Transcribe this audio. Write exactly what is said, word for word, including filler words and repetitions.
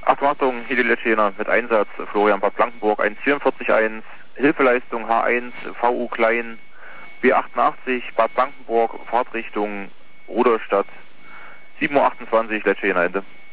Achtung, Achtung, hier die Letschener mit Einsatz, Florian Bad Blankenburg, eins vier vier eins, Hilfeleistung H eins, V U Klein, B achtundachtzig, Bad Blankenburg, Fahrtrichtung Rudolstadt, sieben Uhr achtundzwanzig, Letschener Ende.